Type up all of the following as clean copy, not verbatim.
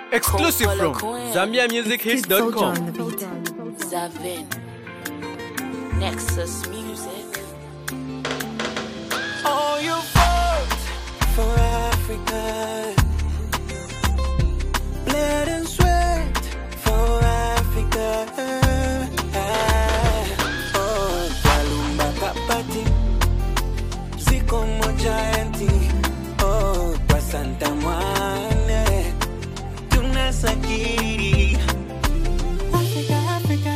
Exclusive from ZambiaMusicHits.com. Zavin, Nexus Music. Oh, you fought for Africa. Blood and sweat for Africa. Oh, Kalumba Kapati, Ziko Mojaenti. Oh, kwa Santa Mwane, tunasakiri. Africa, Africa,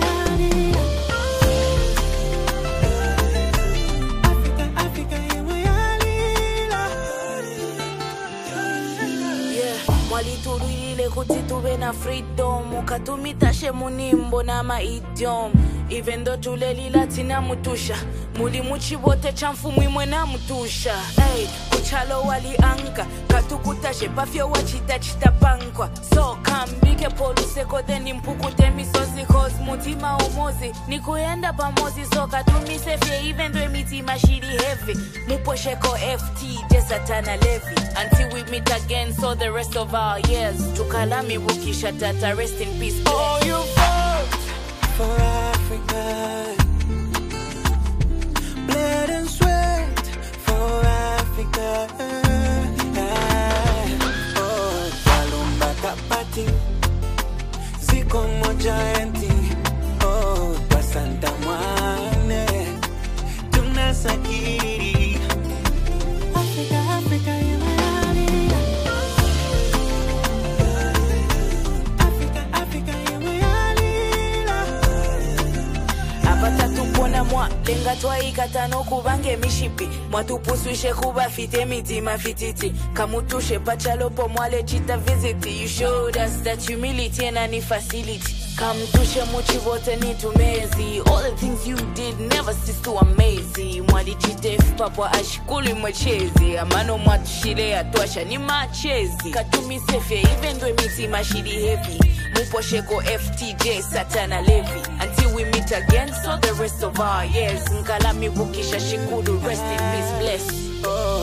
Mwalituruile kuti tuve na freedom ukatumitashe munimbo na maidiom even though tulelila tina mutusha muli muchivote chamfu mwimwe na mutusha hey, kuchalo wali anka katukutashe pafyo wachita chita pankwa so kambike poluseko theni mpukute misozi cause mutima umozi nikuyenda pamozi so katumisefye even though mitima shiri heavy muposheko FT jesatana levi until we meet again so the rest of our years tukalami wukisha tata rest in peace oh you fought for Africa blood and sweat for Africa oh Kalumba Kapati Ziko Mojaenti oh kwa Santa Mwane tunasakiri Africa Africa mwa lenga twaikatano kubange mishipi mwatupuswishe kuba fite mitima fititi kamutushe pachalopo mwale chita visit you showed us that humility and any facility kamtushe muchivote ni tumezi all the things you did never cease to amaze mwali chitef papwa ashikuli mwechezi amano mwatushile atwasha ni machezi katumisefye even though mitima shidi heavy muposheko FTJ satana levi until we meet again so the rest of our years nkalami bukisha shikudu rest in peace bless oh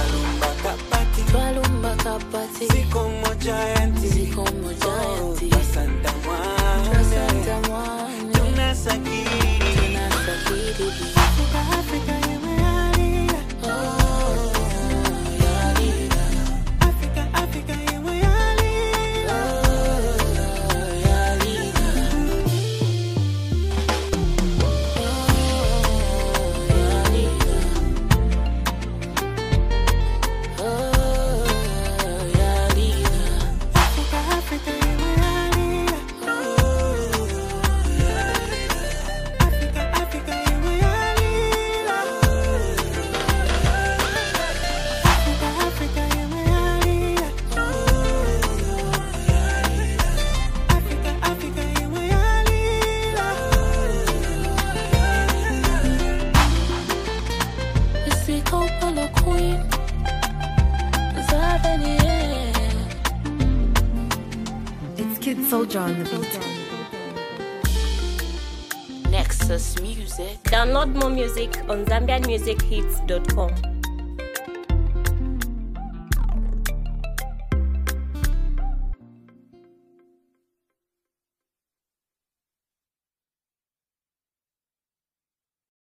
Kalumba Kapati Ziko Mojaenti oh Santa Mwane tunasakiri Africa Africa Kid Soldier on the beat. Nexus Music. Download more music on ZambianMusicHits.com.